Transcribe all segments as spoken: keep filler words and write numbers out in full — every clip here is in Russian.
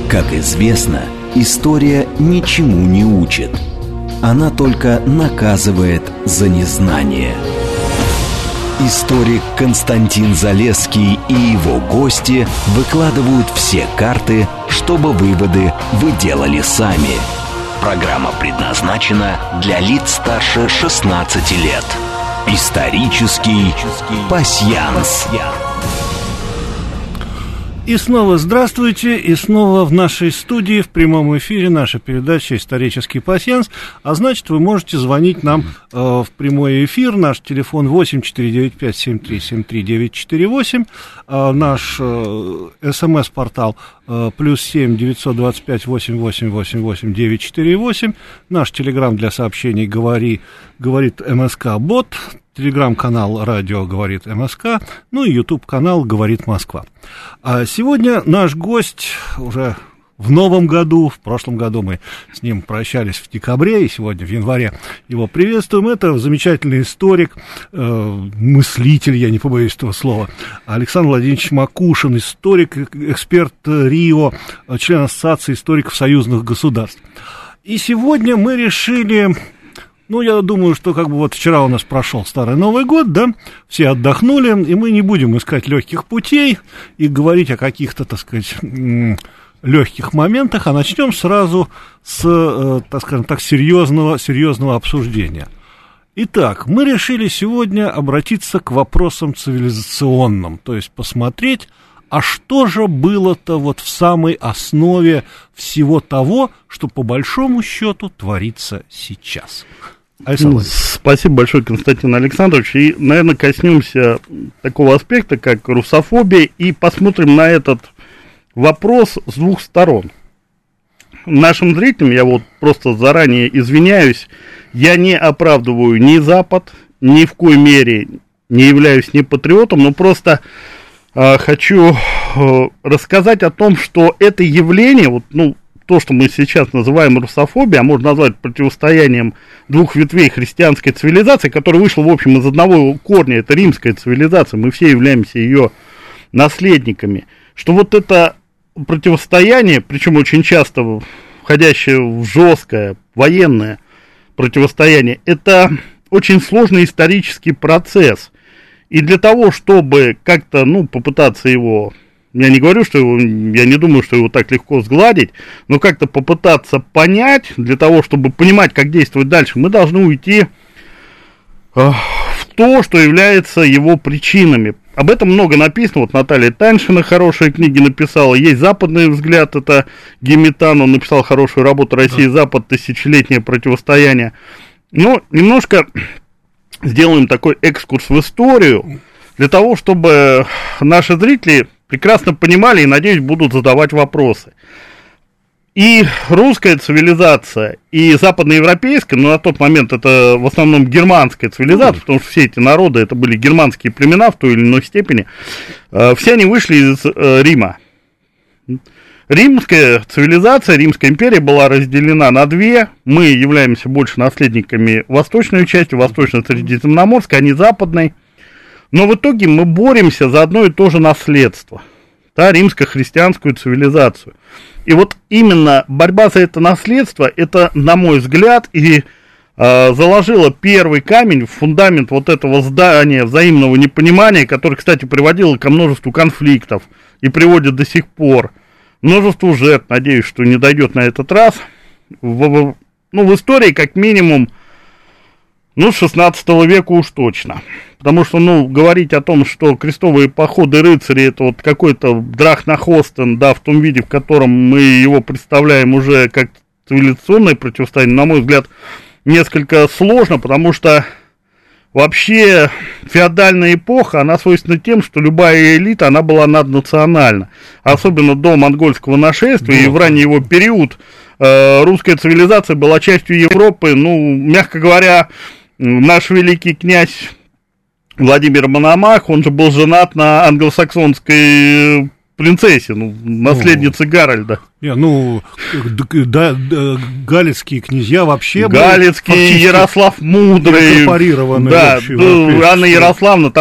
Как известно, история ничему не учит. Она только наказывает за незнание. Историк Константин Залесский и его гости выкладывают все карты, чтобы выводы вы делали сами. Программа предназначена для лиц старше шестнадцати лет. Исторический пасьянс. И снова здравствуйте, и снова в нашей студии в прямом эфире наша передача «Исторический пасьянс». А значит, вы можете звонить нам э, в прямой эфир. Наш телефон восемь четыре девять пять семь три семь три девять четыре восемь. Э, наш э, смс-портал э, плюс семь девятьсот двадцать пять восемь восемь восемь восемь девять четыре восемь. Наш телеграм для сообщений говори, говорит МСК-бот. Телеграм-канал «Радио говорит МСК», ну и ютуб-канал «Говорит Москва». А сегодня наш гость уже в новом году, в прошлом году мы с ним прощались в декабре, и сегодня в январе его приветствуем. Это замечательный историк, э, мыслитель, я не побоюсь этого слова, Александр Владимирович Макушин, историк, эксперт РИО, член Ассоциации историков союзных государств. И сегодня мы решили... Ну, я думаю, что как бы вот вчера у нас прошел Старый Новый год, да, все отдохнули, и мы не будем искать легких путей и говорить о каких-то, так сказать, легких моментах, а начнем сразу с, так скажем так, серьезного, серьезного обсуждения. Итак, мы решили сегодня обратиться к вопросам цивилизационным, то есть посмотреть, а что же было-то вот в самой основе всего того, что по большому счету творится сейчас? Ну, спасибо большое, Константин Александрович. И, наверное, коснемся такого аспекта, как русофобия, и посмотрим на этот вопрос с двух сторон. Нашим зрителям, я вот просто заранее извиняюсь, я не оправдываю ни Запад, ни в коей мере не являюсь ни патриотом, но просто э, хочу э, рассказать о том, что это явление, вот, ну, то, что мы сейчас называем русофобией, а можно назвать противостоянием двух ветвей христианской цивилизации, которая вышла, в общем, из одного корня, это римская цивилизация, мы все являемся ее наследниками, что вот это противостояние, причем очень часто входящее в жесткое военное противостояние, это очень сложный исторический процесс, и для того, чтобы как-то, ну, попытаться его... Я не говорю, что его, я не думаю, что его так легко сгладить, но как-то попытаться понять, для того, чтобы понимать, как действовать дальше, мы должны уйти э, в то, что является его причинами. Об этом много написано, вот Наталья Таньшина хорошие книги написала, есть западный взгляд, это Геметан, он написал хорошую работу «Россия и Запад. Тысячелетнее противостояние». Но немножко сделаем такой экскурс в историю, для того, чтобы наши зрители прекрасно понимали и, надеюсь, будут задавать вопросы. И русская цивилизация, и западноевропейская, но на тот момент это в основном германская цивилизация, потому что все эти народы, это были германские племена в той или иной степени, все они вышли из Рима. Римская цивилизация, Римская империя была разделена на две. Мы являемся больше наследниками восточной части, восточно-средиземноморской, а не западной. Но в итоге мы боремся за одно и то же наследство, да, римско-христианскую цивилизацию. И вот именно борьба за это наследство, это, на мой взгляд, и э, заложила первый камень в фундамент вот этого здания взаимного непонимания, которое, кстати, приводило ко множеству конфликтов и приводит до сих пор. Множество жертв, надеюсь, что не дойдет на этот раз. В, в, ну, в истории, как минимум, ну, с шестнадцатого века уж точно. Потому что, ну, говорить о том, что крестовые походы рыцарей, это вот какой-то Драхнахостен, да, в том виде, в котором мы его представляем уже как цивилизационное противостояние, на мой взгляд, несколько сложно, потому что вообще феодальная эпоха, она свойственна тем, что любая элита, она была наднациональна. Особенно до монгольского нашествия, и в ранний его период э, русская цивилизация была частью Европы, ну, мягко говоря, наш великий князь Владимир Мономах, он же был женат на англосаксонской принцессе, ну, наследнице ну, Гарольда. Не, ну, да, да, галицкие князья вообще Галицкий, Ярослав Мудрый. Инкорпорированные. Да, ну, Анна Ярославна, там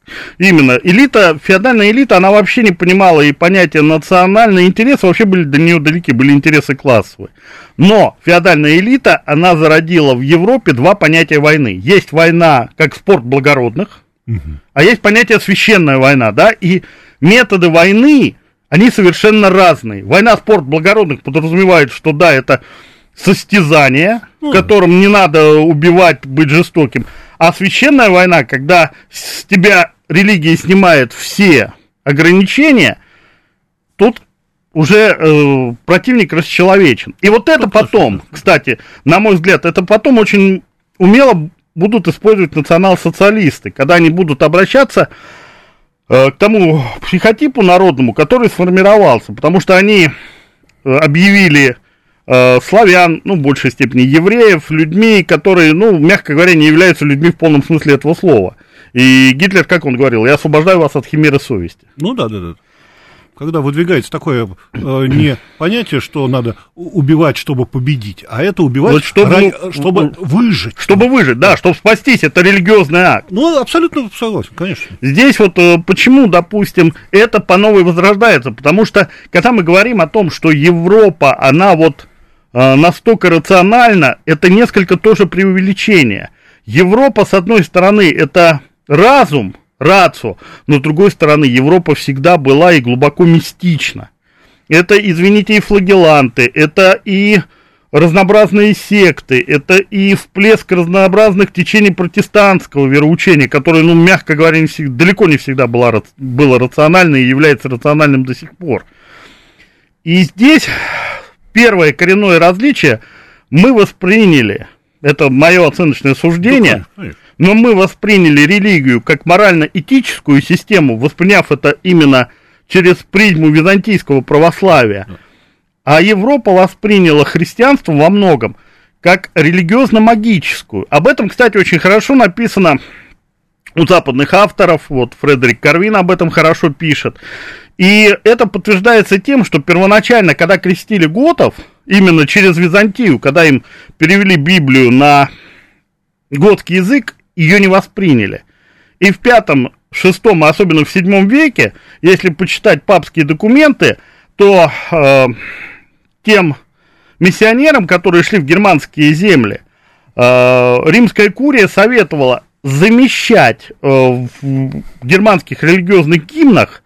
Именно. Элита, феодальная элита, она вообще не понимала и понятия национальные интересы, вообще были до нее далеки, были интересы классовые. Но феодальная элита, она зародила в Европе два понятия войны. Есть война как спорт благородных, угу. а есть понятие священная война, да, и методы войны, они совершенно разные. Война спорт благородных подразумевает, что да, это состязание, в котором не надо убивать, быть жестоким. А священная война, когда с тебя религия снимает все ограничения, тут уже э, противник расчеловечен. И вот это потом, кстати, на мой взгляд, это потом очень умело будут использовать национал-социалисты, когда они будут обращаться э, к тому психотипу народному, который сформировался, потому что они э, объявили э, славян, ну, в большей степени евреев, людьми, которые, ну, мягко говоря, не являются людьми в полном смысле этого слова. И Гитлер, как он говорил, я освобождаю вас от химеры совести. Ну да, да, да. Когда выдвигается такое э, не понятие, что надо убивать, чтобы победить, а это убивать, вот чтобы, ради, чтобы выжить. Чтобы выжить, да, чтобы спастись, это религиозный акт. Ну, абсолютно согласен, конечно. Здесь вот э, почему, допустим, это по новой возрождается, потому что, когда мы говорим о том, что Европа, она вот э, настолько рациональна, это несколько тоже преувеличение. Европа, с одной стороны, это разум, рацио, но с другой стороны, Европа всегда была и глубоко мистична. Это, извините, и флагеланты, это и разнообразные секты, это и всплеск разнообразных течений протестантского вероучения, которое, ну, мягко говоря, не всегда, далеко не всегда было, было рационально и является рациональным до сих пор. И здесь первое коренное различие мы восприняли, это мое оценочное суждение, да, но мы восприняли религию как морально-этическую систему, восприняв это именно через призму византийского православия. А Европа восприняла христианство во многом как религиозно-магическую. Об этом, кстати, очень хорошо написано у западных авторов. Вот Фредерик Карвин об этом хорошо пишет. И это подтверждается тем, что первоначально, когда крестили готов, именно через Византию, когда им перевели Библию на готский язык, ее не восприняли. И в пятом, шестом, а особенно в седьмом веке, если почитать папские документы, то э, тем миссионерам, которые шли в германские земли, э, римская курия советовала замещать э, в германских религиозных гимнах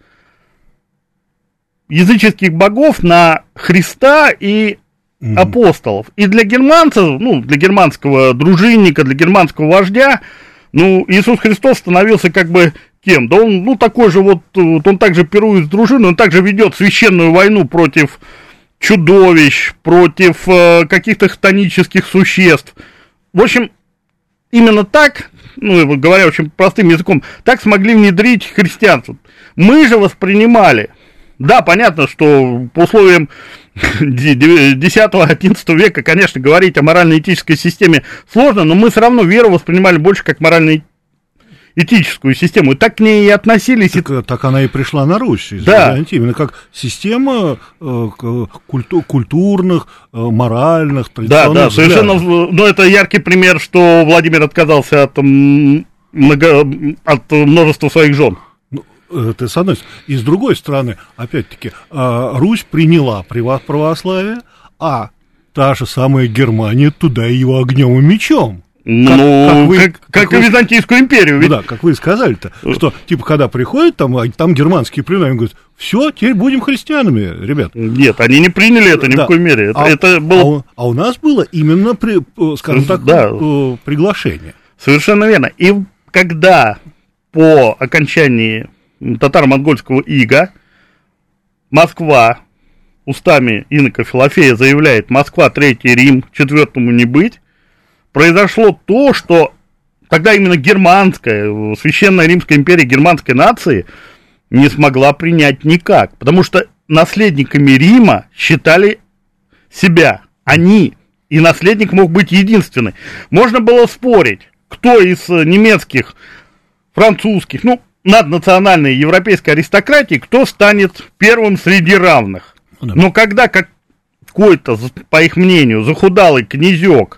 языческих богов на Христа и mm-hmm. апостолов. И для германцев, ну, для германского дружинника, для германского вождя, ну, Иисус Христос становился как бы кем? Да он, ну, такой же вот, вот он также пирует с дружиной, он также ведет священную войну против чудовищ, против э, каких-то хтонических существ. В общем, именно так, ну, говоря очень простым языком, так смогли внедрить христианство. Мы же воспринимали, да, понятно, что по условиям десятого-одиннадцатого века, конечно, говорить о морально-этической системе сложно, но мы все равно веру воспринимали больше как морально-этическую систему, и так к ней и относились. Так, и... так она и пришла на Русь, да. Именно как система э, культу- культурных, э, моральных, традиционных. Да, да, совершенно, но это яркий пример, что Владимир отказался от, много, от множества своих жен. Это с одной стороны. И с другой стороны, опять-таки, Русь приняла православие, а та же самая Германия туда его огнем и мечом. Ну, как, как, вы, как, как, как и Византийскую империю. Ведь... Ну, да, как вы сказали-то, что, типа, когда приходят, там, там германские племена, они говорят, все, теперь будем христианами, ребят. Нет, они не приняли это ни да. в коей мере. Это, а, это было... а, а у нас было именно, при, скажем так, да. приглашение. Совершенно верно. И когда по окончании татаро-монгольского ига Москва устами инока Филофея заявляет: Москва, Третий Рим, четвертому не быть, произошло то, что тогда именно германская, священная Римская империя германской нации не смогла принять никак, потому что наследниками Рима считали себя, они, и наследник мог быть единственный. Можно было спорить, кто из немецких, французских, ну, наднациональной европейской аристократии, кто станет первым среди равных. Да. Но когда как какой-то, по их мнению, захудалый князек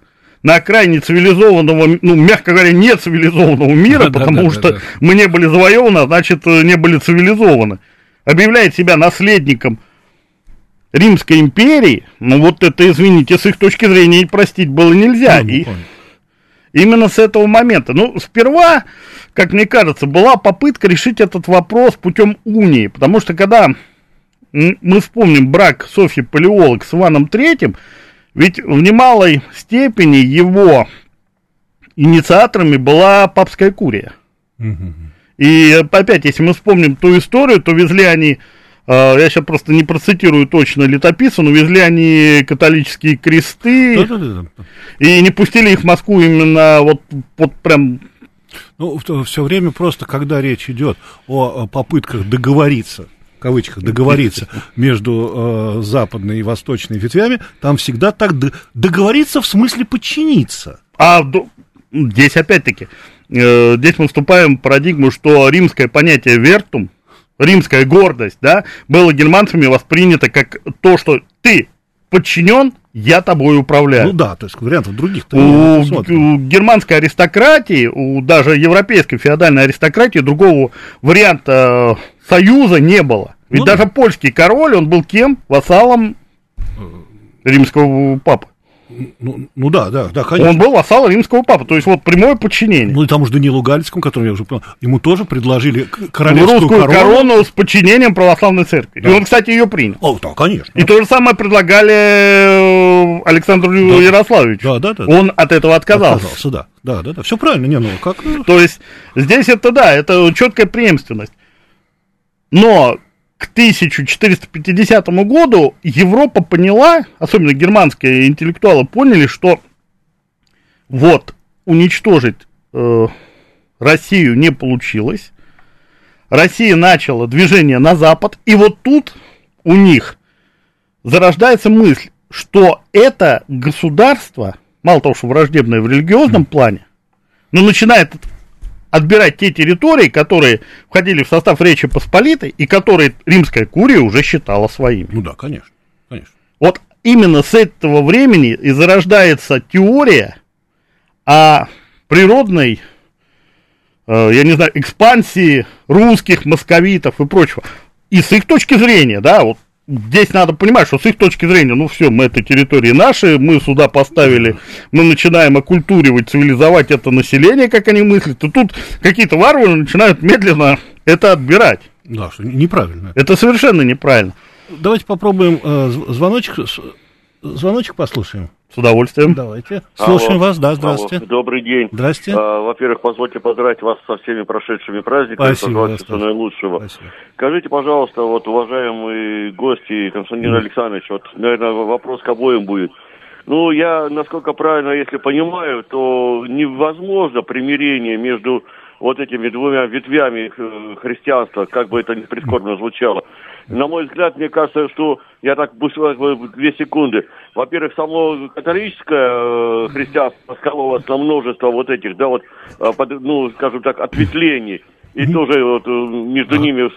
на окраине цивилизованного, ну, мягко говоря, не цивилизованного мира, да, потому да, что да, да. мы не были завоеваны, а значит, не были цивилизованы, объявляет себя наследником Римской империи, ну, вот это, извините, с их точки зрения простить было нельзя. Ну, и именно с этого момента. Ну, сперва, как мне кажется, была попытка решить этот вопрос путем унии, потому что когда мы вспомним брак Софьи Палеолог с Иваном Третьим, ведь в немалой степени его инициаторами была папская курия. Угу. И опять, если мы вспомним ту историю, то везли они, я сейчас просто не процитирую точно летописца, но везли они католические кресты и не пустили их в Москву именно вот, вот прям... Ну, все время просто, когда речь идет о попытках договориться, в кавычках, договориться между э, западной и восточной ветвями, там всегда так договориться в смысле подчиниться. А здесь опять-таки, э, здесь мы вступаем в парадигму, что римское понятие «вертум», римская гордость, да, было германцами воспринято как то, что ты подчинен, я тобой управляю. Ну да, то есть вариантов других-то у, у германской аристократии, у даже европейской феодальной аристократии другого варианта союза не было. Ведь ну, даже да. польский король, он был кем? Вассалом римского папы. Ну, ну да, да, да, конечно. Он был вассал римского папы, то есть вот прямое подчинение. Ну и тому же Данилу Галицкому, которого я уже понял, ему тоже предложили королевскую русскую корону. корону с подчинением православной церкви. Да. И он, кстати, ее принял. О, да, конечно. И то же самое предлагали Александру да. Ярославовичу. Да, да, да. Он от этого отказался. Отказался, да, да, да, да. Все правильно, не, ну как. То есть здесь это да, это четкая преемственность. Но к тысяча четыреста пятидесятому году Европа поняла, особенно германские интеллектуалы поняли, что вот уничтожить э, Россию не получилось. Россия начала движение на запад, и вот тут у них зарождается мысль, что это государство, мало того, что враждебное в религиозном плане, но начинает отбирать те территории, которые входили в состав Речи Посполитой, и которые римская курия уже считала своими. Ну да, конечно, конечно. Вот именно с этого времени и зарождается теория о природной, э, я не знаю, экспансии русских, московитов и прочего. И с их точки зрения, да, вот здесь надо понимать, что с их точки зрения, ну все, мы это территории наши, мы сюда поставили, мы начинаем оккультуривать, цивилизовать это население, как они мыслят, и тут какие-то варвары начинают медленно это отбирать. Да, что неправильно. Это совершенно неправильно. Давайте попробуем э, звоночек, звоночек послушаем. С удовольствием. Давайте. Слушаем Алло. вас. Да, здравствуйте. Алло. Добрый день. Здравствуйте. А, во-первых, позвольте поздравить вас со всеми прошедшими праздниками. Спасибо. Всего наилучшего. Спасибо. Скажите, пожалуйста, вот, уважаемые гости, Константин mm. Александрович, вот, наверное, вопрос к обоим будет. Ну, я, насколько правильно, если понимаю, то невозможно примирение между вот этими двумя ветвями христианства, как бы это ни прискорбно звучало. На мой взгляд, мне кажется, что, я так быстро, две секунды, во-первых, само католическое христианство скололось на множество вот этих, да, вот, ну, скажем так, ответвлений. И тоже вот между ними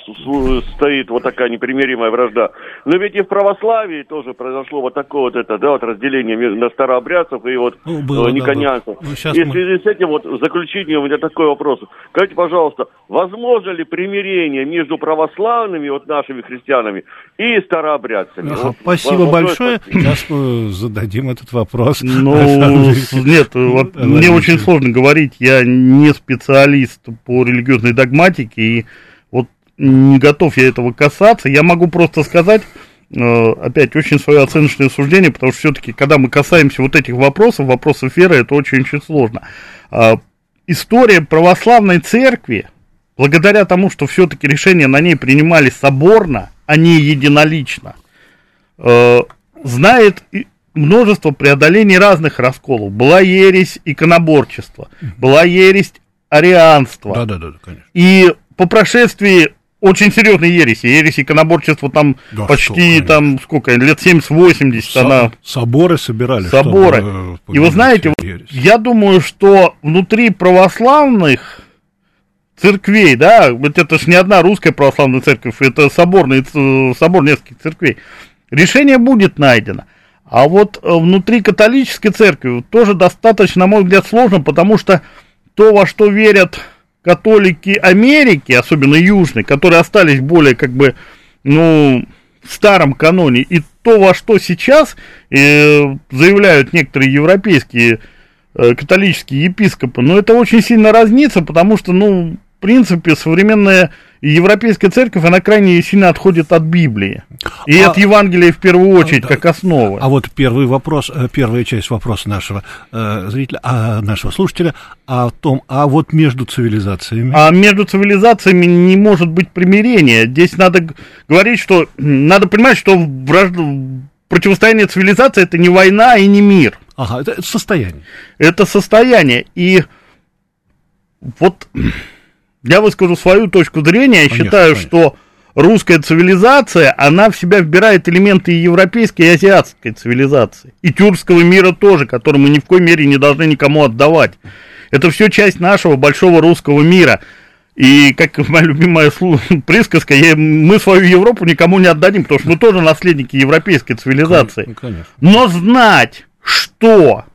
стоит вот такая непримиримая вражда. Но ведь и в православии тоже произошло вот такое вот это, да, вот разделение на старообрядцев и вот ну, было, никонянцев. Да, ну, и в связи мы... с этим вот в заключение у меня такой вопрос. Скажите, пожалуйста, возможно ли примирение между православными, вот нашими христианами, и старообрядцами? Ага, вот, спасибо большое. Сейчас мы зададим этот вопрос. Ну, нет, мне очень сложно говорить. Я не специалист по религиозному догматики, и вот не готов я этого касаться. Я могу просто сказать, э, опять, очень свое оценочное суждение, потому что все-таки, когда мы касаемся вот этих вопросов, вопросов веры, это очень-очень сложно. Э, история православной церкви, благодаря тому, что все-таки решения на ней принимались соборно, а не единолично, э, знает множество преодолений разных расколов. Была ересь иконоборчества, была ересь арианство. Да, да, да, конечно. И по прошествии очень серьезной ереси, ереси иконоборчества там да, почти что, там сколько, лет семьдесят-восемьдесят Со- она... Соборы собирали. Соборы. Чтобы, и вы знаете, ересь. Я думаю, что внутри православных церквей, да, ведь это же не одна русская православная церковь, это соборные, собор нескольких церквей, решение будет найдено. А вот внутри католической церкви тоже достаточно, на мой взгляд, сложно, потому что то, во что верят католики Америки, особенно южные, которые остались более, как бы, ну, в старом каноне, и то, во что сейчас э, заявляют некоторые европейские э, католические епископы, ну, это очень сильно разнится, потому что, ну, в принципе, современная европейская церковь, она крайне сильно отходит от Библии. И а, от Евангелия в первую очередь, а, как основы. А вот первый вопрос, первая часть вопроса нашего э, зрителя, а, нашего слушателя, о том, а вот между цивилизациями? А между цивилизациями не может быть примирения. Здесь надо говорить, что, надо понимать, что враж... противостояние цивилизации — это не война и не мир. Ага, это, это состояние. Это состояние. И вот... Я выскажу свою точку зрения. Я конечно, считаю, конечно. что русская цивилизация, она в себя вбирает элементы и европейской, и азиатской цивилизации. И тюркского мира тоже, который мы ни в коей мере не должны никому отдавать. Это все часть нашего большого русского мира. И, как моя любимая присказка, я, мы свою Европу никому не отдадим, потому что мы тоже наследники европейской цивилизации. Конечно. Но знать, что...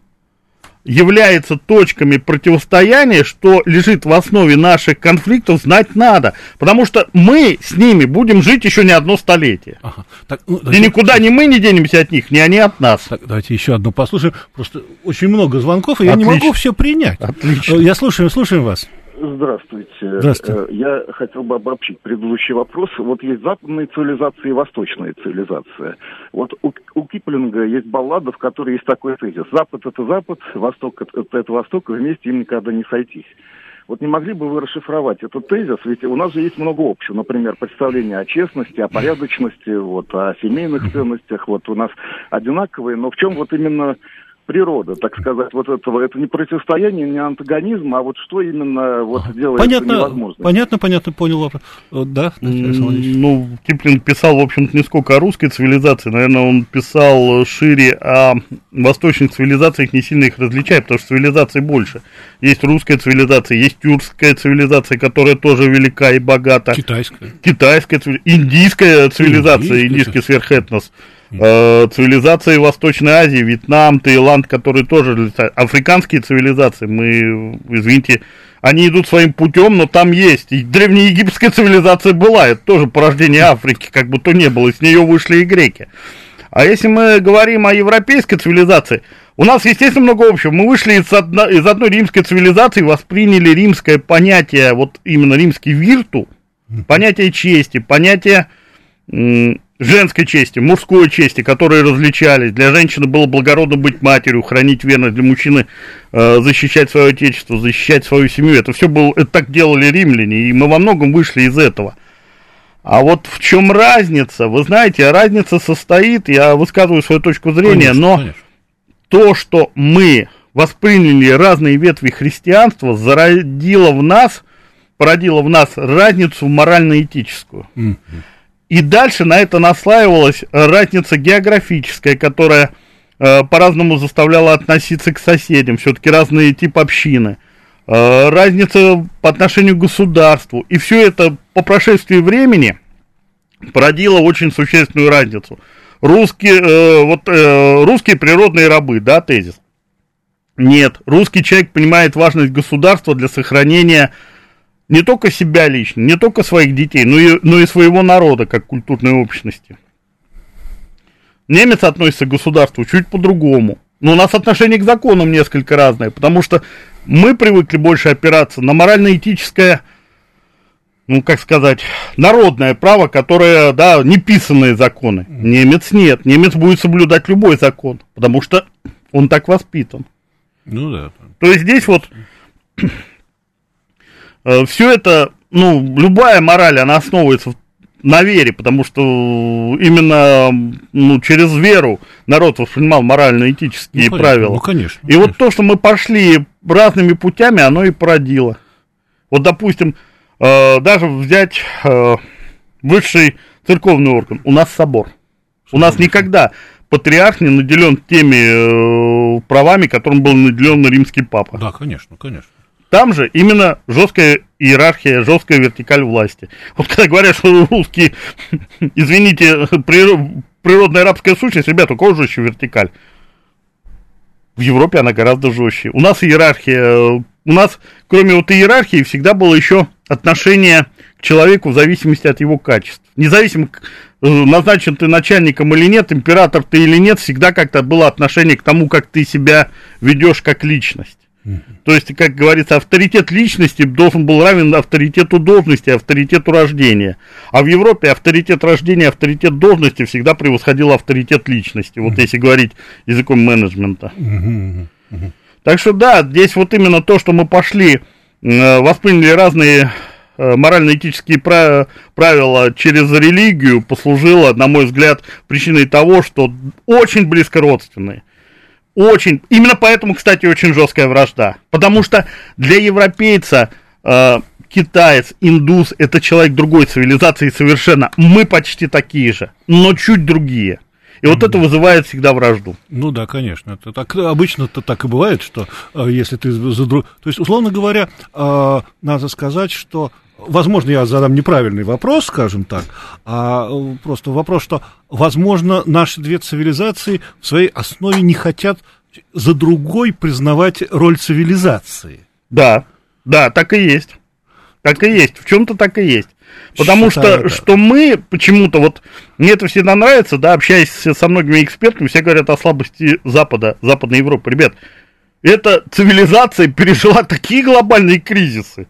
является точками противостояния, что лежит в основе наших конфликтов, знать надо. Потому что мы с ними будем жить еще не одно столетие. Ага. Так, ну, и давайте, никуда ни мы не денемся от них, ни они от нас. Так, давайте еще одну послушаем. Просто очень много звонков, и я Отлично. не могу все принять. Отлично. Я слушаю, слушаем вас. Здравствуйте. Здравствуйте. Я хотел бы обобщить предыдущий вопрос. Вот есть западная цивилизация и восточная цивилизация. Вот у, у Киплинга есть баллада, в которой есть такой тезис. Запад — это Запад, Восток — это, это Восток, и вместе им никогда не сойтись. Вот не могли бы вы расшифровать этот тезис? Ведь у нас же есть много общего. Например, представление о честности, о порядочности, вот, о семейных ценностях. Вот у нас одинаковые, но в чем вот именно... природа, так сказать, вот этого, это не противостояние, не антагонизм, а вот что именно вот делает понятно, это невозможным. Понятно, понятно, понял. Да, ну, Киплинг писал, в общем-то, не сколько о русской цивилизации, наверное, он писал шире о восточных цивилизациях, не сильно их различая, потому что цивилизаций больше. Есть русская цивилизация, есть тюркская цивилизация, которая тоже велика и богата. Китайская. Китайская цивилизация, индийская цивилизация, индийский сверхэтнос. Цивилизации Восточной Азии, Вьетнам, Таиланд, которые тоже летают. Африканские цивилизации, мы, извините, они идут своим путем, но там есть. И древнеегипетская цивилизация была, это тоже порождение Африки, как бы то ни было, с нее вышли и греки. А если мы говорим о европейской цивилизации, у нас, естественно, много общего. Мы вышли из, одно, из одной римской цивилизации, восприняли римское понятие, вот именно римский вирту, понятие чести, понятие... М- женской чести, мужской чести, которые различались. Для женщины было благородно быть матерью, хранить верность, для мужчины э, защищать свое отечество, защищать свою семью. Это все было, это так делали римляне, и мы во многом вышли из этого. А вот в чем разница? Вы знаете, разница состоит, я высказываю свою точку зрения, конечно, но конечно. То, что мы восприняли разные ветви христианства, зародило в нас, породило в нас разницу морально-этическую. Mm-hmm. И дальше на это наслаивалась разница географическая, которая э, по-разному заставляла относиться к соседям, все-таки разные типы общины, э, разница по отношению к государству. И все это по прошествии времени породило очень существенную разницу. Русские, э, вот, э, русские природные рабы, да, тезис? Нет, русский человек понимает важность государства для сохранения... не только себя лично, не только своих детей, но и, но и своего народа, как культурной общности. Немец относится к государству чуть по-другому. Но у нас отношение к законам несколько разное, потому что мы привыкли больше опираться на морально-этическое, ну, как сказать, народное право, которое, да, неписанные законы. Немец нет. Немец будет соблюдать любой закон, потому что он так воспитан. Ну да. То есть здесь вот... Все это, ну, любая мораль, она основывается на вере, потому что именно, ну, через веру народ воспринимал морально-этические ну, правила. Ну, конечно. И конечно. Вот то, что мы пошли разными путями, оно и породило. Вот, допустим, э, даже взять э, высший церковный орган, у нас собор. Что у нас это? Никогда патриарх не наделен теми э, правами, которым был наделен римский папа. Да, конечно, конечно. Там же именно жесткая иерархия, жесткая вертикаль власти. Вот когда говорят, что русские, извините, природная арабская сущность, ребята, у кого жестче вертикаль? В Европе она гораздо жестче. У нас иерархия, у нас, кроме вот иерархии, всегда было еще отношение к человеку в зависимости от его качеств. Независимо, назначен ты начальником или нет, император ты или нет, всегда как-то было отношение к тому, как ты себя ведешь как личность. Mm-hmm. То есть, как говорится, авторитет личности должен был равен авторитету должности, авторитету рождения. А в Европе авторитет рождения, авторитет должности всегда превосходил авторитет личности, вот mm-hmm. если говорить языком менеджмента. Mm-hmm. Mm-hmm. Так что да, здесь вот именно то, что мы пошли, восприняли разные морально-этические правила через религию, послужило, на мой взгляд, причиной того, что очень близко родственные. Очень. Именно поэтому, кстати, очень жесткая вражда. Потому что для европейца э, китаец, индус — это человек другой цивилизации совершенно. Мы почти такие же, но чуть другие. И вот mm-hmm. это вызывает всегда вражду. Ну да, конечно. Это так, обычно-то так и бывает, что э, если ты за друг... То есть, условно говоря, э, надо сказать, что... Возможно, я задам неправильный вопрос, скажем так, а просто вопрос, что, возможно, наши две цивилизации в своей основе не хотят за другой признавать роль цивилизации. Да, да, так и есть. Так и есть, в чем-то так и есть. Потому Считаю, что, да. что мы почему-то, вот, мне это всегда нравится, да, общаясь со многими экспертами, все говорят о слабости Запада, Западной Европы. Ребят, эта цивилизация пережила такие глобальные кризисы.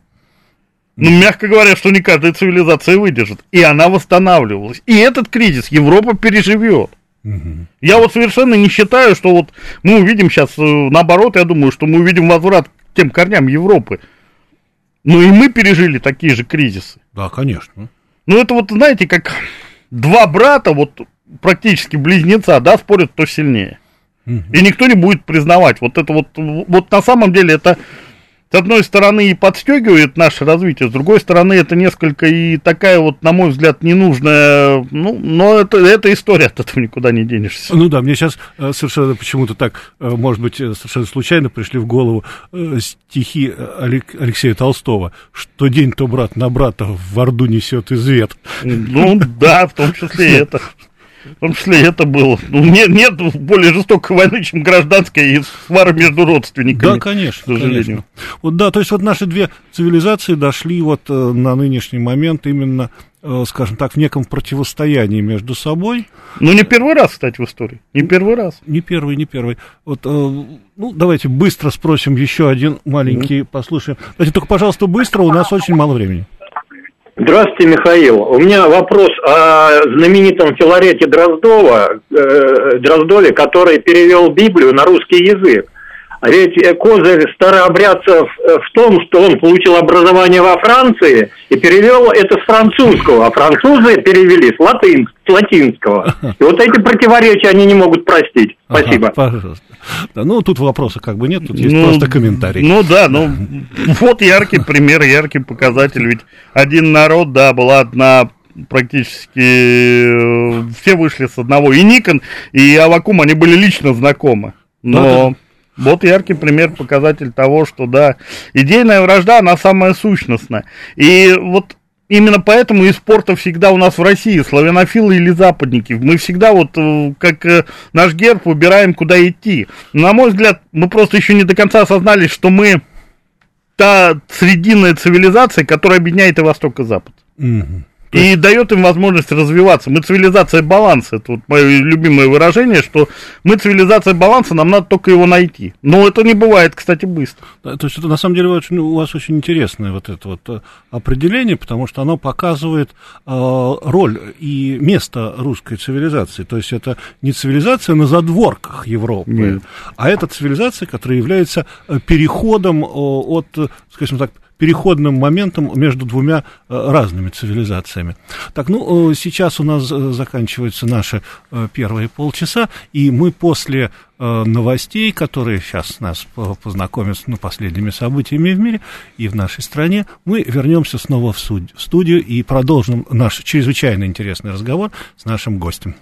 Ну, мягко говоря, что не каждая цивилизация выдержит. И она восстанавливалась. И этот кризис Европа переживет. Угу. Я вот совершенно не считаю, что вот мы увидим сейчас, наоборот, я думаю, что мы увидим возврат к тем корням Европы. Ну, и мы пережили такие же кризисы. Да, конечно. Ну, это вот, знаете, как два брата, вот практически близнеца, да, спорят, кто сильнее. Угу. И никто не будет признавать. Вот это вот, вот на самом деле это... С одной стороны, и подстегивает наше развитие, с другой стороны, это несколько и такая вот, на мой взгляд, ненужная, ну, но это, это история, от этого никуда не денешься. Ну да, мне сейчас совершенно почему-то так, может быть, совершенно случайно пришли в голову стихи Алексея Толстого, что день то брат на брата в орду несет извет. Ну да, в том числе это. В том числе это было. Ну, нет, нет более жестокой войны, чем гражданская и свара между родственниками. Да, конечно, к сожалению. Конечно. Вот, да, то есть вот наши две цивилизации дошли вот э, на нынешний момент именно, э, скажем так, в неком противостоянии между собой. Ну, не первый раз, кстати, в истории. Не первый раз. Не первый, не первый. Вот, э, ну, давайте быстро спросим еще один маленький, mm-hmm. послушаем. Давайте только, пожалуйста, быстро, у нас очень мало времени. Здравствуйте, Михаил. У меня вопрос о знаменитом Филарете Дроздова, э, Дроздове, который перевел Библию на русский язык. А ведь козырь старообрядцев в том, что он получил образование во Франции и перевел это с французского, а французы перевели с, латин, с латинского. И вот эти противоречия они не могут простить. Спасибо. Ага, пожалуйста. Да, ну, тут вопроса как бы нет, тут есть ну, просто комментарий. Ну да, ну вот яркий пример, яркий показатель. Ведь один народ, да, была одна практически, все вышли с одного. И Никон, и Аввакум, они были лично знакомы. Но... Да, вот яркий пример, показатель того, что, да, идейная вражда, она самая сущностная. И вот именно поэтому из спорта всегда у нас в России славянофилы или западники. Мы всегда вот, как наш герб, выбираем, куда идти. На мой взгляд, мы просто еще не до конца осознали, что мы та срединная цивилизация, которая объединяет и Восток, и Запад. Угу. И дает им возможность развиваться. Мы цивилизация баланса. Это вот мое любимое выражение, что мы цивилизация баланса, нам надо только его найти. Но это не бывает, кстати, быстро. Да, то есть это на самом деле очень, у вас очень интересное вот это вот определение, потому что оно показывает э, роль и место русской цивилизации. То есть это не цивилизация на задворках Европы, Нет. а это цивилизация, которая является переходом от, скажем так, переходным моментом между двумя разными цивилизациями. Так, ну, сейчас у нас заканчиваются наши первые полчаса, и мы после новостей, которые сейчас нас познакомят с ну, последними событиями в мире и в нашей стране, мы вернемся снова в студию и продолжим наш чрезвычайно интересный разговор с нашим гостем.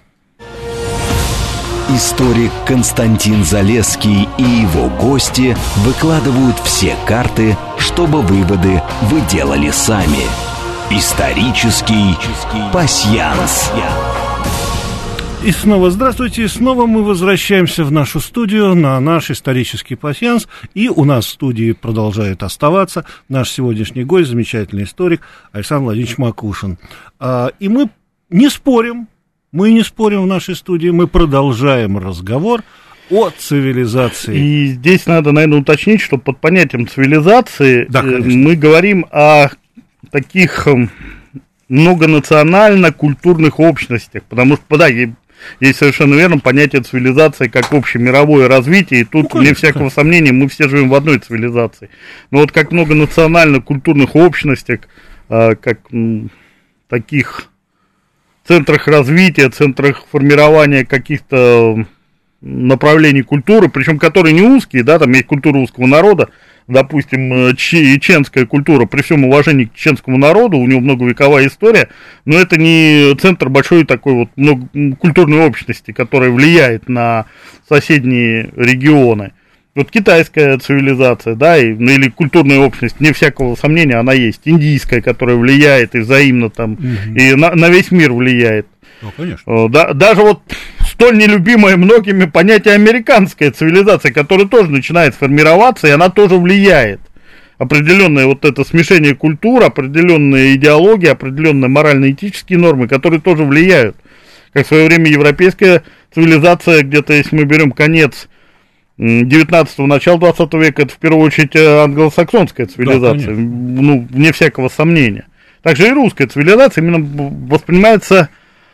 Историк Константин Залесский и его гости выкладывают все карты, чтобы выводы вы делали сами. Исторический пасьянс. И снова здравствуйте, и снова мы возвращаемся в нашу студию, на наш исторический пасьянс, и у нас в студии продолжает оставаться наш сегодняшний гость, замечательный историк Александр Владимирович Макушин. И мы не спорим, мы не спорим в нашей студии, мы продолжаем разговор о цивилизации. И здесь надо, наверное, уточнить, что под понятием цивилизации да, мы говорим о таких многонационально-культурных общностях, потому что, да, есть совершенно верно понятие цивилизации как общемировое развитие, и тут, ну, конечно, вне всякого сомнения, мы все живем в одной цивилизации. Но вот как многонационально-культурных общностях, как таких центрах развития, центрах формирования каких-то направлений культуры, причем которые не узкие, да, там есть культура узкого народа, допустим, чеченская культура, при всем уважении к чеченскому народу, у него многовековая история, но это не центр большой такой вот много, культурной общности, которая влияет на соседние регионы. Вот китайская цивилизация, да, и, ну, или культурная общность, не всякого сомнения, она есть. Индийская, которая влияет и взаимно там, угу. и на, на весь мир влияет. Ну, конечно. Да, даже вот столь нелюбимое многими понятие американская цивилизация, которая тоже начинает формироваться, и она тоже влияет. Определенное вот это смешение культур, определенные идеологии, определенные морально-этические нормы, которые тоже влияют. Как в свое время европейская цивилизация, где-то, если мы берем конец девятнадцатого, начало двадцатого века, это в первую очередь англосаксонская цивилизация, да, ну, вне всякого сомнения. Также и русская цивилизация именно воспринимается...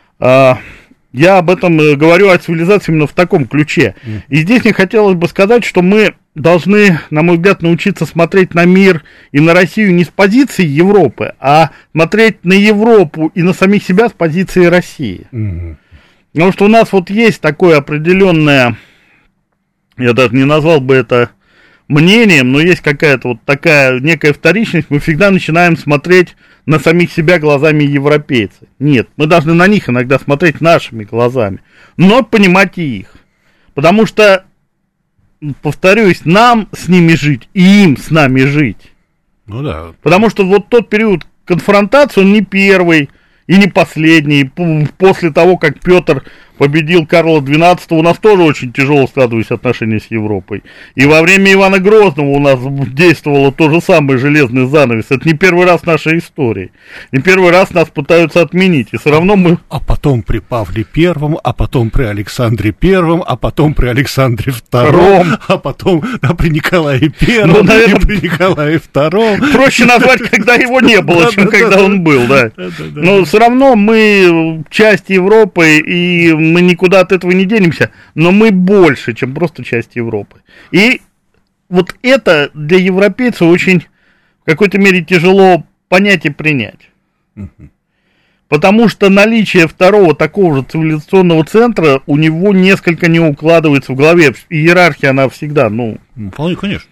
Я об этом говорю о цивилизации именно в таком ключе. Mm. И здесь мне хотелось бы сказать, что мы должны, на мой взгляд, научиться смотреть на мир и на Россию не с позиции Европы, а смотреть на Европу и на самих себя с позиции России. Mm. Потому что у нас вот есть такое определенное, я даже не назвал бы это мнением, но есть какая-то вот такая некая вторичность, мы всегда начинаем смотреть на самих себя глазами европейцев. Нет, мы должны на них иногда смотреть нашими глазами, но понимать и их. Потому что, повторюсь, нам с ними жить и им с нами жить. Ну да. Потому что вот тот период конфронтации, он не первый и не последний. После того, как Петр победил Карла двенадцатого, у нас тоже очень тяжело складывались отношения с Европой. И во время Ивана Грозного у нас действовало то же самое железный занавес. Это не первый раз в нашей истории. Не первый раз нас пытаются отменить. И все равно мы... А потом при Павле Первом, а потом при Александре Первом, а потом при Александре Втором, а потом да, при Николае Первом, ну, наверное, и при Николае Втором. Проще назвать, когда его не было, чем когда он был, да. Но все равно мы часть Европы, и мы никуда от этого не денемся, но мы больше, чем просто часть Европы. И вот это для европейца очень в какой-то мере тяжело понять и принять. Uh-huh. Потому что наличие второго такого же цивилизационного центра у него несколько не укладывается в голове. Иерархия, она всегда, ну... Вполне, конечно.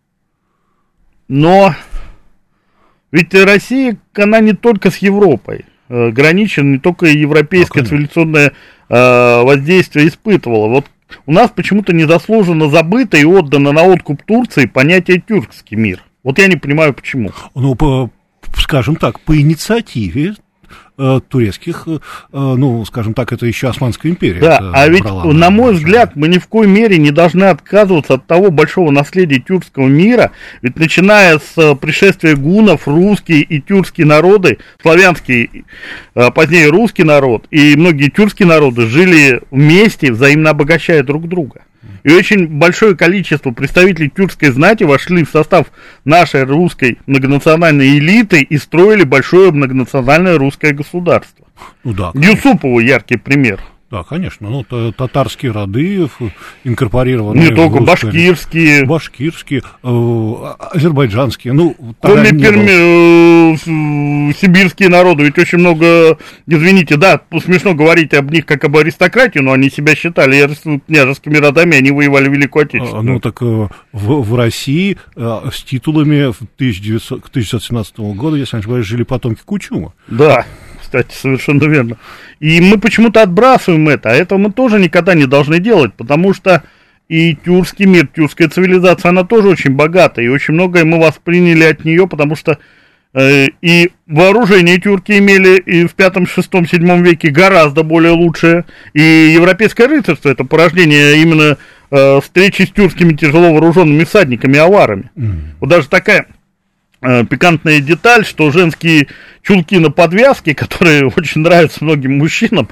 Но ведь Россия, она не только с Европой граничен, не только европейское а, цивилизационное э, воздействие испытывало. Вот у нас почему-то незаслуженно забыто и отдано на откуп Турции понятие тюркский мир. Вот я не понимаю, почему. Ну, по, скажем так, по инициативе э, турецких, э, ну, скажем так, это еще Османская империя. Да, а ведь, на мой взгляд, мы ни в коей мере не должны отказываться от того большого наследия тюркского мира, ведь начиная с пришествия гуннов, русские и тюркские народы, славянский, а позднее русский народ и многие тюркские народы жили вместе, взаимно обогащая друг друга. И очень большое количество представителей тюркской знати вошли в состав нашей русской многонациональной элиты и строили большое многонациональное русское государство. Ну, да, Юсупову яркий пример. Да, конечно, ну, татарские роды, инкорпорированные... Не только русское, башкирские. Башкирские, э, азербайджанские, ну... Коми, перми, э, сибирские народы, ведь очень много, извините, да, смешно говорить об них как об аристократии, но они себя считали княжескими родами, они воевали в Великую Отечественную. Ну, так э, в, в России э, с титулами в тысяча девятьсот, к тысяча девятьсот семнадцатому году, если не ошибаюсь, жили потомки Кучума. Да. Кстати, совершенно верно. И мы почему-то отбрасываем это, а этого мы тоже никогда не должны делать, потому что и тюркский мир, тюркская цивилизация, она тоже очень богата, и очень многое мы восприняли от нее, потому что И вооружение тюрки имели и в пятом, шестом, седьмом веке гораздо более лучшее. И европейское рыцарство — это порождение именно э, встречи с тюркскими тяжело вооруженными всадниками, аварами. Mm. Вот даже такая э, пикантная деталь, что женские чулки на подвязке, которые очень нравятся многим мужчинам,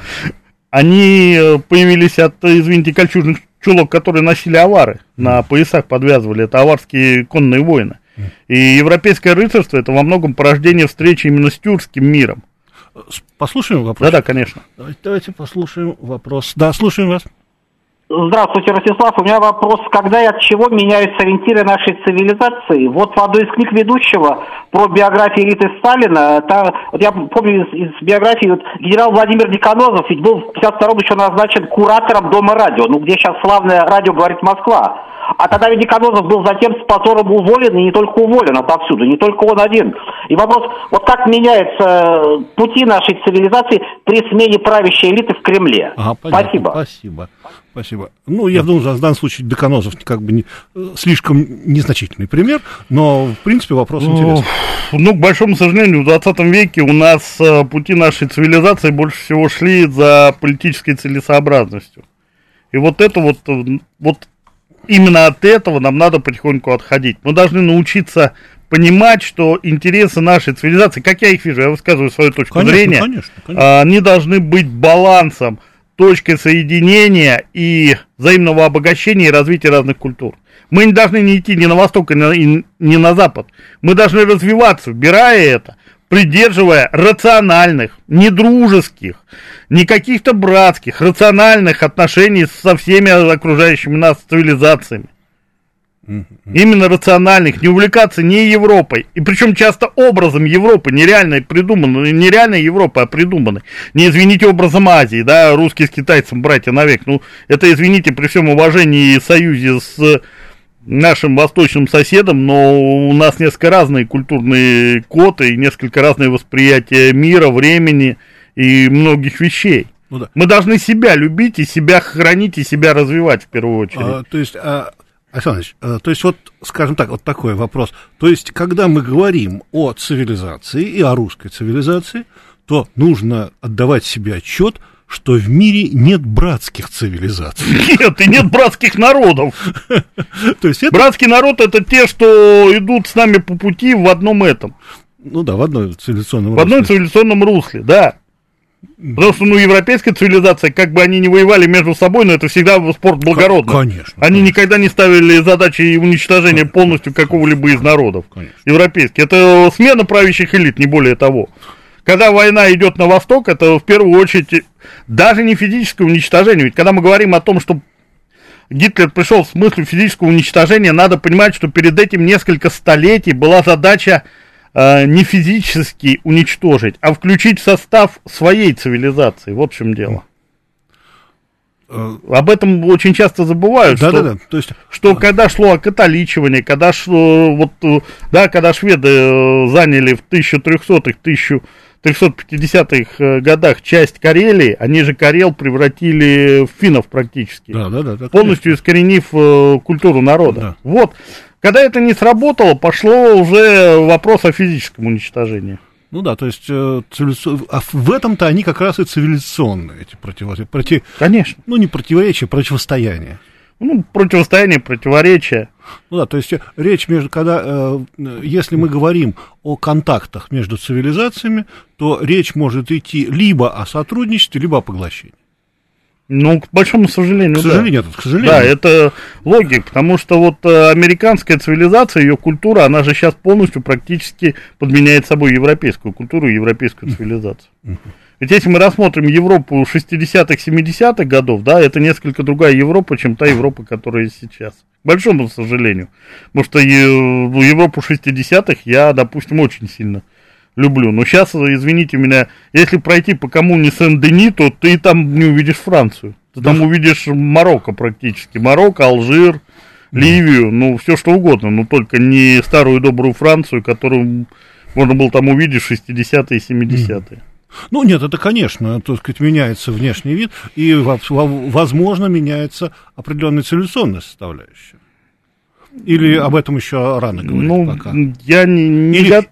они появились от, извините, кольчужных чулок, которые носили авары, на поясах подвязывали. Это аварские конные воины. И европейское рыцарство — это во многом порождение встречи именно с тюркским миром. Послушаем вопрос? Да-да, конечно. Давайте, давайте послушаем вопрос. Да, слушаем вас. Здравствуйте, Ростислав. У меня вопрос, когда и от чего меняются ориентиры нашей цивилизации? Вот в одной из книг ведущего про биографию элиты Сталина, там, вот я помню из, из биографии, вот, генерал Владимир Деканозов ведь был в пятьдесят втором еще назначен куратором Дома радио, ну где сейчас славное радио «Говорит Москва». А тогда ведь Деканозов был затем с позором уволен, и не только уволен, а повсюду, не только он один. И вопрос, вот как меняются пути нашей цивилизации при смене правящей элиты в Кремле? Ага, Спасибо. Спасибо. Спасибо. Ну, я думаю, в данном случае Деканозов как бы не, слишком незначительный пример, но, в принципе, вопрос интересный. Ну, к большому сожалению, в двадцатом веке у нас пути нашей цивилизации больше всего шли за политической целесообразностью. И вот это вот, вот именно от этого нам надо потихоньку отходить. Мы должны научиться понимать, что интересы нашей цивилизации, как я их вижу, я высказываю свою точку конечно, зрения, конечно, конечно. Они должны быть балансом, точкой соединения и взаимного обогащения и развития разных культур. Мы не должны не идти ни на восток, ни на запад. Мы должны развиваться, вбирая это, придерживая рациональных, не дружеских, не каких-то братских, рациональных отношений со всеми окружающими нас цивилизациями. Mm-hmm. Именно рациональных, не увлекаться не Европой. И причем часто образом Европы, нереальной придуманной, нереальной Европы, а придуманной. Не, извините, образом Азии, да, русские с китайцем братья навек. Ну, это, извините, при всем уважении и союзе с нашим восточным соседом, но у нас несколько разные культурные коды и несколько разные восприятия мира, времени и многих вещей. Ну, да. Мы должны себя любить и себя хранить, и себя развивать в первую очередь. А, то есть, а, Александр Ильич, а, то есть, вот, скажем так, вот такой вопрос. То есть, когда мы говорим о цивилизации и о русской цивилизации, то нужно отдавать себе отчет, что в мире нет братских цивилизаций. Нет, и нет братских народов. То есть это... Братский народ — это те, что идут с нами по пути в одном этом. Ну да, в одном цивилизационном в русле. В одном цивилизационном русле, да. Потому что, ну, европейская цивилизация, как бы они ни воевали между собой, но это всегда спорт благородный. Конечно. Они конечно. никогда не ставили задачи уничтожения конечно, полностью какого-либо из народов европейских. Это смена правящих элит, не более того. Когда война идет на восток, это в первую очередь даже не физическое уничтожение. Ведь когда мы говорим о том, что Гитлер пришел с мыслью физического уничтожения, надо понимать, что перед этим несколько столетий была задача э, не физически уничтожить, а включить в состав своей цивилизации. Вот в чем дело. Об этом очень часто забывают, да, что, да, да. То есть... что когда шло окатоличивание, когда шло, вот, да, когда шведы заняли в тысяча трехсотых — тысяча трехсот пятидесятых годах часть Карелии, они же Карел превратили в финнов практически, да, да, да, да, полностью искоренив э, культуру народа. Да. Вот, когда это не сработало, пошло уже вопрос о физическом уничтожении. Ну да, то есть э, цивилизацион... а в этом-то они как раз и цивилизационные, эти против... против... Конечно. Ну, не противоречия, противостояние. Ну, противостояние, противоречия. Ну да, то есть речь между, когда, э, если мы говорим о контактах между цивилизациями, то речь может идти либо о сотрудничестве, либо о поглощении. Ну, к большому сожалению, к сожалению, да. Нет, к сожалению. Да, это логика, потому что вот э, американская цивилизация, ее культура, она же сейчас полностью практически подменяет собой европейскую культуру и европейскую цивилизацию. Uh-huh. Ведь если мы рассмотрим Европу шестидесятых, семидесятых годов, да, это несколько другая Европа, чем та Европа, которая сейчас. К большому сожалению. Потому что е- Европу шестидесятых я, допустим, очень сильно люблю. Но сейчас, извините меня, если пройти по коммуне Сен-Дени, то ты там не увидишь Францию. Ты да. там увидишь Марокко практически. Марокко, Алжир, Ливию, да. ну, все что угодно. Но только не старую добрую Францию, которую можно было там увидеть в шестидесятые и семидесятые. Mm. Ну, нет, это, конечно, так сказать, меняется внешний вид, и, возможно, меняется определенная цивилизационная составляющая. Или об этом еще рано говорить ну, пока? Я не, не или, гот...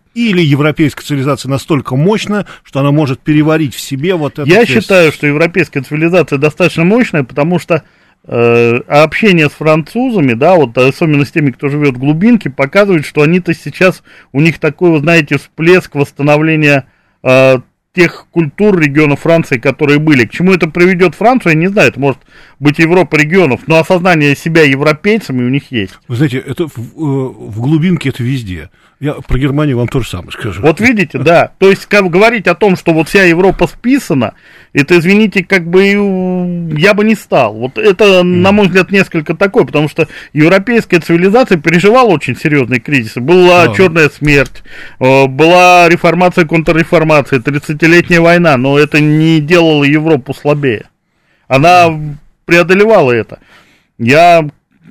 Или европейская цивилизация настолько мощная, что она может переварить в себе вот это. Я весь... считаю, что европейская цивилизация достаточно мощная, потому что э, общение с французами, да, вот особенно с теми, кто живет в глубинке, показывает, что они-то сейчас, у них такой, вы знаете, всплеск восстановления э, тех культур регионов Франции, которые были. К чему это приведет Францию, я не знаю, это может быть Европа регионов, но осознание себя европейцами у них есть. Вы знаете, это в, в глубинке это везде. Я про Германию вам то же самое скажу. Вот видите, да. То есть, как говорить о том, что вот вся Европа списана, это, извините, как бы я бы не стал. Вот это, на мой взгляд, несколько такое, потому что европейская цивилизация переживала очень серьезные кризисы. Была да. черная смерть, была реформация, контрреформация, тридцатилетняя война, но это не делало Европу слабее. Она преодолевала это. Я...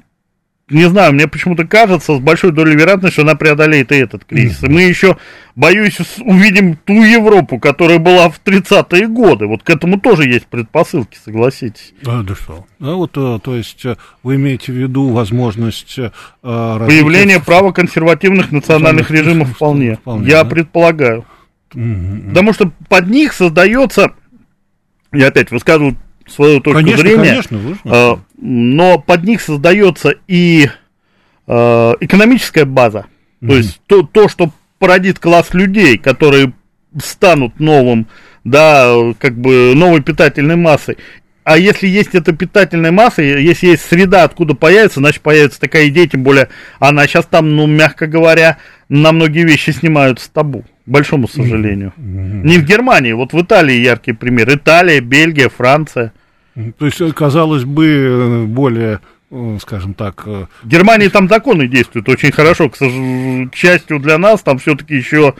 Не знаю, мне почему-то кажется, с большой долей вероятности, что она преодолеет и этот кризис. И мы еще, боюсь, увидим ту Европу, которая была в тридцатые годы. Вот к этому тоже есть предпосылки, согласитесь. А, да что? А вот, то есть, вы имеете в виду возможность... А, появления права консервативных национальных режимов вполне. вполне Я да? предполагаю. Mm-hmm. Потому что под них создается, я опять высказываю свою точку конечно, зрения, конечно, э, но под них создается и э, экономическая база, mm-hmm. то есть то, то, что породит класс людей, которые станут новым, да, как бы новой питательной массой. А если есть эта питательная масса, если есть среда, откуда появится, значит появится такая идея, тем более она сейчас там, ну, мягко говоря, на многие вещи снимают с табу. К большому сожалению. Mm-hmm. Не в Германии, вот в Италии яркий пример. Италия, Бельгия, Франция. То есть, казалось бы, более, скажем так... В Германии там законы действуют очень хорошо. К счастью для нас, там все-таки еще...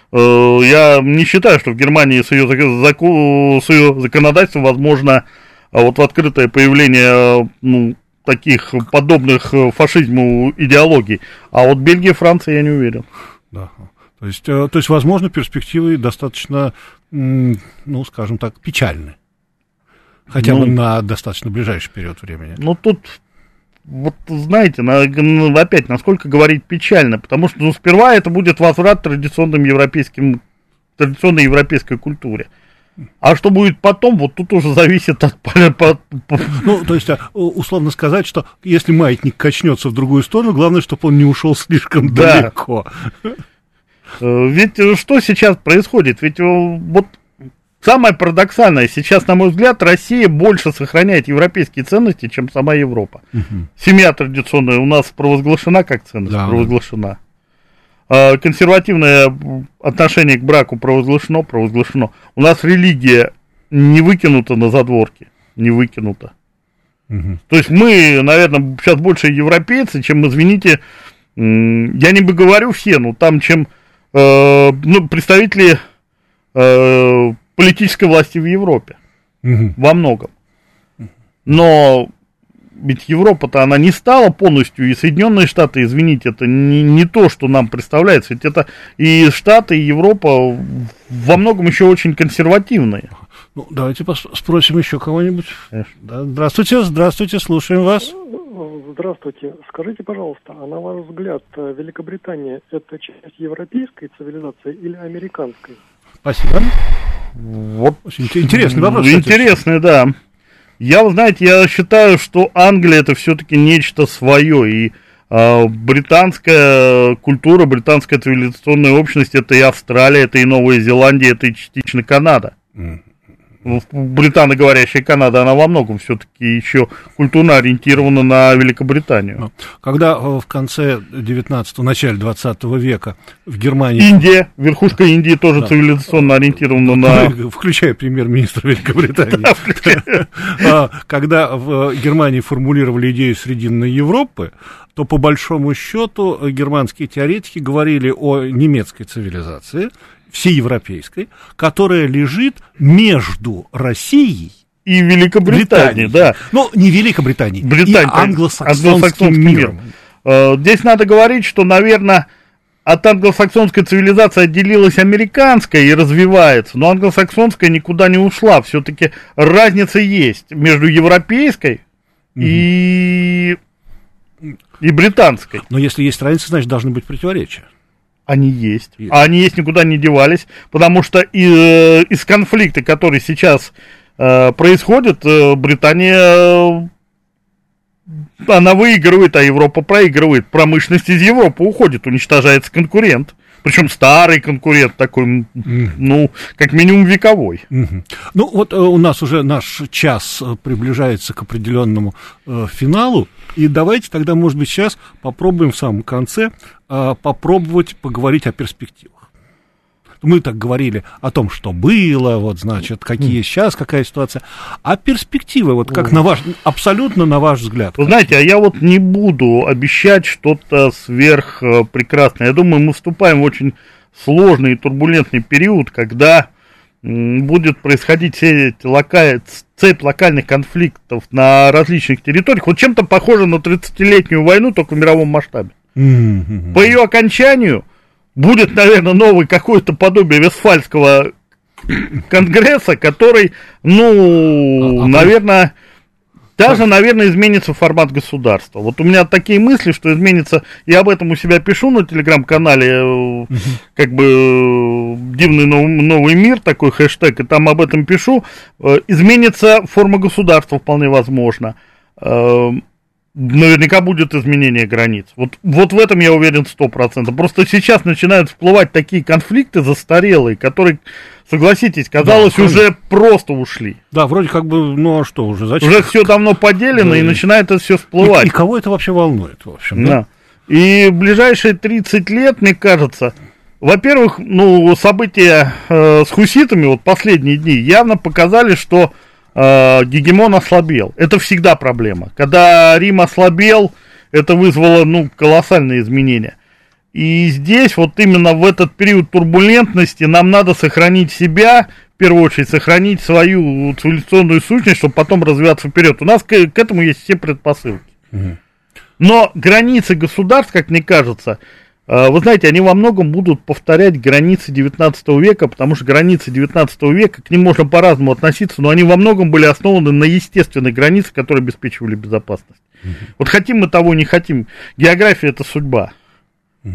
Я не считаю, что в Германии с ее, с ее законодательством возможно вот в открытое появление, ну, таких подобных фашизму идеологий. А вот Бельгия, Франция, я не уверен. Да. То есть, то есть, возможно, перспективы достаточно, ну, скажем так, печальны. Хотя ну, бы на достаточно ближайший период времени. Ну, тут, вот, знаете, на, опять, насколько говорить печально, потому что, ну, сперва это будет возврат традиционным европейским, традиционной европейской культуре. А что будет потом, вот тут уже зависит от... Ну, то есть, условно сказать, что если маятник качнется в другую сторону, главное, чтобы он не ушел слишком да. далеко. Ведь что сейчас происходит? Ведь вот... Самое парадоксальное, сейчас, на мой взгляд, Россия больше сохраняет европейские ценности, чем сама Европа. Угу. Семья традиционная у нас провозглашена как ценность, да. провозглашена. А консервативное отношение к браку провозглашено, провозглашено. У нас религия не выкинута на задворки, не выкинута. Угу. То есть мы, наверное, сейчас больше европейцы, чем, извините, я не говорю все, но там, чем э, ну, представители... Э, политической власти в Европе. Угу. Во многом. Но ведь Европа-то, она не стала полностью, и Соединенные Штаты, извините, это не, не то, что нам представляется. Ведь это и Штаты, и Европа во многом еще очень консервативные. Ну, давайте пос- спросим еще кого-нибудь. Да, здравствуйте, здравствуйте, слушаем вас. Здравствуйте. Скажите, пожалуйста, а на ваш взгляд, Великобритания – это часть европейской цивилизации или американской? Спасибо. Вот. Очень интересный вопрос. Интересный, кстати. Да. Я, вы знаете, я считаю, что Англия это все-таки нечто свое, и э, британская культура, британская цивилизационная общность, это и Австралия, это и Новая Зеландия, это и частично Канада. Mm. Британоговорящая Канада, она во многом все-таки еще культурно ориентирована на Великобританию. Когда в конце девятнадцатого, начале двадцатого века в Германии... Индия, верхушка Индии тоже да. цивилизационно ориентирована на... Включая премьер-министра Великобритании. Когда в Германии формулировали идею Срединной Европы, то по большому счету германские теоретики говорили о немецкой цивилизации, всеевропейской, которая лежит между Россией и Великобританией, да. Ну, не Великобританией, Британия, и англосаксонским, англосаксонским миром. миром. Здесь надо говорить, что, наверное, от англосаксонской цивилизации отделилась американская и развивается, но англосаксонская никуда не ушла. Все-таки разница есть между европейской угу. и... и британской. Но если есть разница, значит, должны быть противоречия. Они есть. есть. А они есть, никуда не девались, потому что из, э, из конфликта, который сейчас э, происходит, э, Британия, э, она выигрывает, а Европа проигрывает. Промышленность из Европы уходит, уничтожается конкурент. Причем старый конкурент такой, mm. ну, как минимум вековой. Mm-hmm. Ну, вот э, у нас уже наш час приближается к определенному э, финалу, и давайте тогда, может быть, сейчас попробуем в самом конце э, попробовать поговорить о перспективах. Мы так говорили о том, что было, вот, значит, какие mm. сейчас, какая ситуация. А перспективы, вот как mm. на ваш, абсолютно на ваш взгляд? Вы знаете, а я вот не буду обещать что-то сверхпрекрасное. Я думаю, мы вступаем в очень сложный и турбулентный период, когда м, будет происходить все эти лока... цепь локальных конфликтов на различных территориях. Вот чем-то похоже на тридцатилетнюю войну, только в мировом масштабе. Mm-hmm. По ее окончанию будет, наверное, новый какое-то подобие Вестфальского конгресса, который, ну, а, наверное, даже, наверное, изменится формат государства. Вот у меня такие мысли, что изменится, я об этом у себя пишу на телеграм-канале, угу. как бы «Дивный новый мир», такой хэштег, и там об этом пишу, изменится форма государства, вполне возможно. Наверняка будет изменение границ. Вот, вот в этом я уверен сто процентов. Просто сейчас начинают всплывать такие конфликты застарелые, которые, согласитесь, казалось, да, уже просто ушли. Да, вроде как бы, ну а что уже, зачем? Уже все давно поделено, да, и начинает это все всплывать. И, и кого это вообще волнует, в общем, да? Да. И в ближайшие тридцать лет, мне кажется, во-первых, ну, события э, с хуситами, вот последние дни, явно показали, что гегемон ослабел. Это всегда проблема. Когда Рим ослабел, это вызвало, ну, колоссальные изменения. И здесь, вот именно в этот период турбулентности, нам надо сохранить себя, в первую очередь, сохранить свою цивилизационную сущность, чтобы потом развиваться вперед. У нас к, к этому есть все предпосылки. Угу. Но границы государств, как мне кажется, вы знаете, они во многом будут повторять границы девятнадцатого века, потому что границы девятнадцатого века, к ним можно по-разному относиться, но они во многом были основаны на естественных границах, которые обеспечивали безопасность. Uh-huh. Вот хотим мы того, не хотим, география — это судьба. Uh-huh.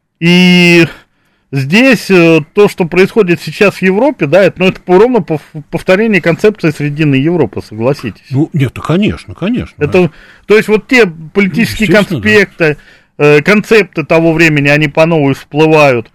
И здесь то, что происходит сейчас в Европе, да, это, ну, это ровно повторение концепции Срединной Европы, согласитесь. Ну, нет, конечно, конечно. Это, да. То есть вот те политические конспекты, да, концепты того времени, они по новой всплывают.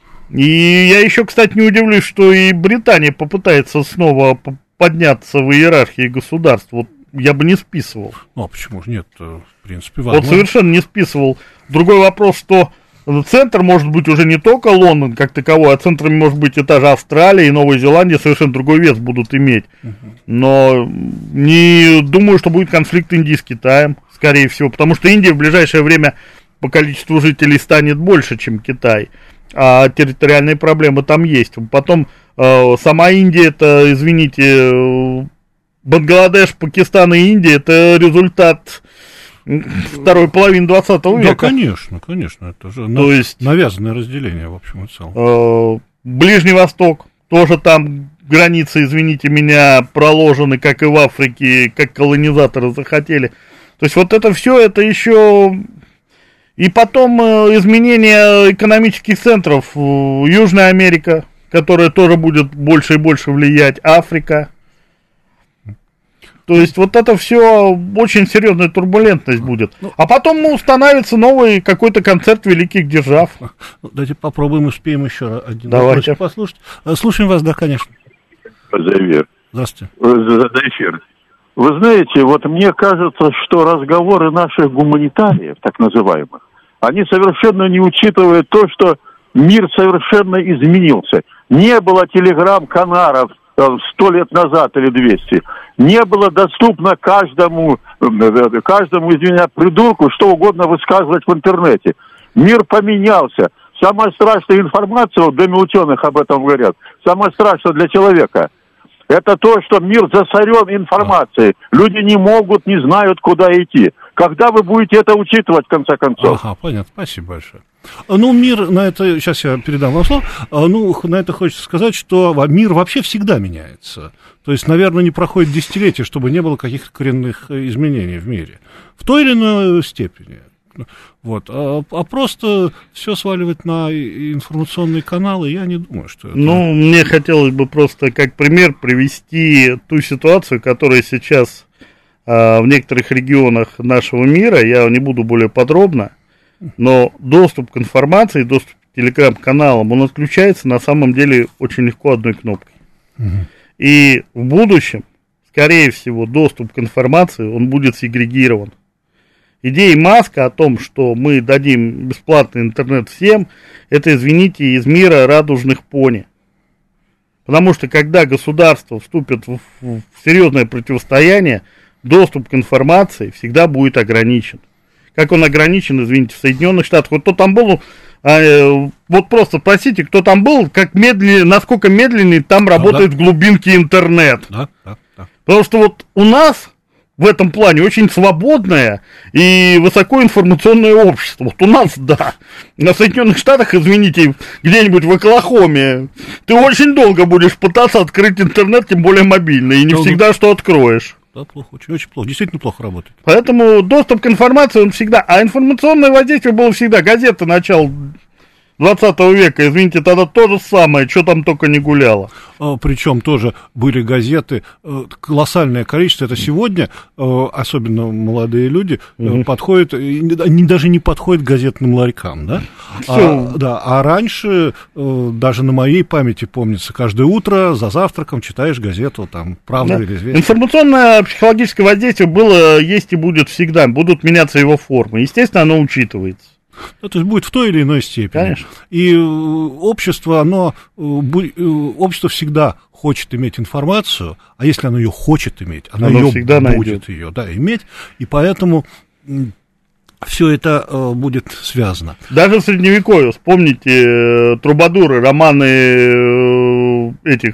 И я еще, кстати, не удивлюсь, что и Британия попытается снова подняться в иерархии государств. Вот я бы не списывал. Ну, а почему же нет? В принципе, важно. Вот совершенно не списывал. Другой вопрос, что центр может быть уже не только Лондон как таковой, а центрами может быть и та же Австралия и Новая Зеландия, совершенно другой вес будут иметь. Uh-huh. Но не думаю, что будет конфликт Индии с Китаем, скорее всего, потому что Индия в ближайшее время по количеству жителей станет больше, чем Китай, а территориальные проблемы там есть. Потом э, сама Индия, это, извините, э, Бангладеш, Пакистан и Индия, это результат второй половины двадцатого века. Да, конечно, конечно, это же То есть, навязанное разделение, в общем и целом. Э, Ближний Восток, тоже там границы, извините меня, проложены, как и в Африке, как колонизаторы захотели. То есть вот это все, это еще... И потом э, изменение экономических центров. Южная Америка, которая тоже будет больше и больше влиять, Африка. То есть вот это все очень серьезная турбулентность будет. А потом ну, установится новый какой-то концерт великих держав. Давайте попробуем, успеем еще один Давайте. вопрос послушать. Слушаем вас, да, конечно. Завер. Здравствуйте. За эфир. Вы знаете, вот мне кажется, что разговоры наших гуманитариев, так называемых, они совершенно не учитывают то, что мир совершенно изменился. Не было телеграм-каналов сто лет назад или двести. Не было доступно каждому, каждому, извиняюсь, придурку что угодно высказывать в интернете. Мир поменялся. Самая страшная информация, вот в Доме ученых об этом говорят, самое страшное для человека – это то, что мир засорен информацией. Люди не могут, не знают, куда идти. Когда вы будете это учитывать, в конце концов? Ага, понятно, спасибо большое. Ну, мир на это, сейчас я передам вам слово, ну, на это хочется сказать, что мир вообще всегда меняется. То есть, наверное, не проходит десятилетия, чтобы не было каких-то коренных изменений в мире. В той или иной степени. абсолютно. Вот. А, а просто все сваливать на информационные каналы, я не думаю, что это... Ну, мне хотелось бы просто как пример привести ту ситуацию, которая сейчас а, в некоторых регионах нашего мира, я не буду более подробно, но доступ к информации, доступ к телеграм-каналам, он отключается на самом деле очень легко одной кнопкой. Угу. И в будущем, скорее всего, доступ к информации, он будет сегрегирован. Идея Маска о том, что мы дадим бесплатный интернет всем, это, извините, из мира радужных пони. Потому что, когда государство вступит в, в серьезное противостояние, доступ к информации всегда будет ограничен. Как он ограничен, извините, в Соединенных Штатах. Вот кто там был, э, вот просто спросите, кто там был, как медленнее, насколько медленнее там работает да, да. в глубинке интернет. Да, да, да. Потому что вот у нас в этом плане очень свободное и высокоинформационное общество. Вот у нас, да. На Соединенных Штатах, извините, где-нибудь в Оклахоме, ты очень долго будешь пытаться открыть интернет, тем более мобильный, и не долго. Всегда что откроешь. Да, плохо, очень, очень плохо, действительно плохо работает. Поэтому доступ к информации, он всегда, а информационное воздействие было всегда, газеты начала двадцатого века, извините, тогда то же самое, что там только не гуляло. А, причем тоже были газеты, колоссальное количество, это сегодня, особенно молодые люди, угу. подходят, они даже не подходят к газетным ларькам, да? А, да, а раньше, даже на моей памяти помнится, каждое утро за завтраком читаешь газету, там, «Правда» да. или «Известия». Информационное психологическое воздействие было, есть и будет всегда, будут меняться его формы, естественно, оно учитывается. Ну, то есть будет в той или иной степени. Конечно. И э, общество, оно, э, э, общество всегда хочет иметь информацию, а если оно ее хочет иметь, оно, оно ее всегда будет ее, да, иметь, и поэтому э, все это э, будет связано. Даже в Средневековье, вспомните э, трубадуры, романы э, этих...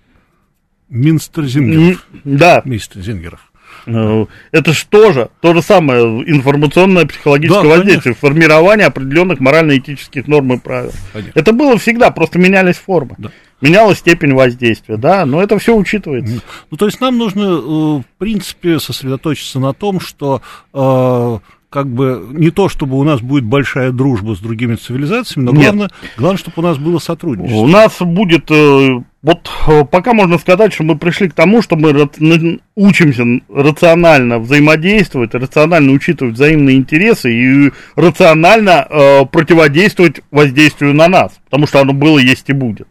Минстерзингеров. Да. Минстерзингеров. Это же тоже то же самое информационное психологическое да, воздействие, конечно. Формирование определенных морально-этических норм и правил. Конечно. Это было всегда, просто менялись формы, да. менялась степень воздействия, да, но это все учитывается. Ну, то есть нам нужно, в принципе, сосредоточиться на том, что как бы не то, чтобы у нас будет большая дружба с другими цивилизациями, но главное, главное, чтобы у нас было сотрудничество. У нас будет, вот пока можно сказать, что мы пришли к тому, что мы учимся рационально взаимодействовать, рационально учитывать взаимные интересы и рационально э, противодействовать воздействию на нас, потому что оно было, есть и будет.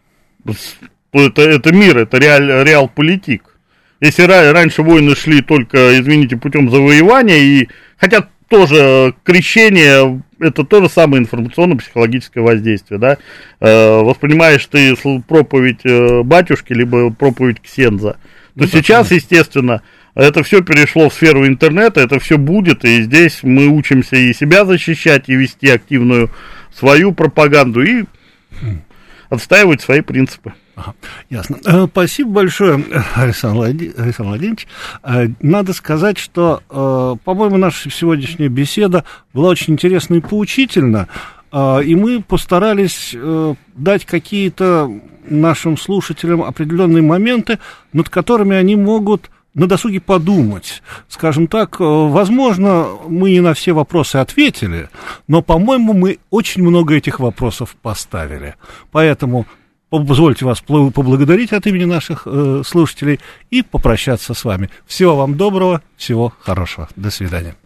Это, это мир, это реаль, реал-политик. Если раньше войны шли только, извините, путем завоевания, и хотя тоже крещение, это то же самое информационно-психологическое воздействие, да, э, воспринимаешь ты проповедь э, батюшки, либо проповедь ксенза, то ну, сейчас, да, естественно, это все перешло в сферу интернета, это все будет, и здесь мы учимся и себя защищать, и вести активную свою пропаганду, и отстаивать свои принципы. Ага, ясно. Спасибо большое, Александр Владимирович. Надо сказать, что, по-моему, наша сегодняшняя беседа была очень интересна и поучительна, и мы постарались дать какие-то нашим слушателям определенные моменты, над которыми они могут на досуге подумать. Скажем так, возможно, мы не на все вопросы ответили, но, по-моему, мы очень много этих вопросов поставили. Поэтому позвольте вас поблагодарить от имени наших э, слушателей и попрощаться с вами. Всего вам доброго, всего хорошего. До свидания.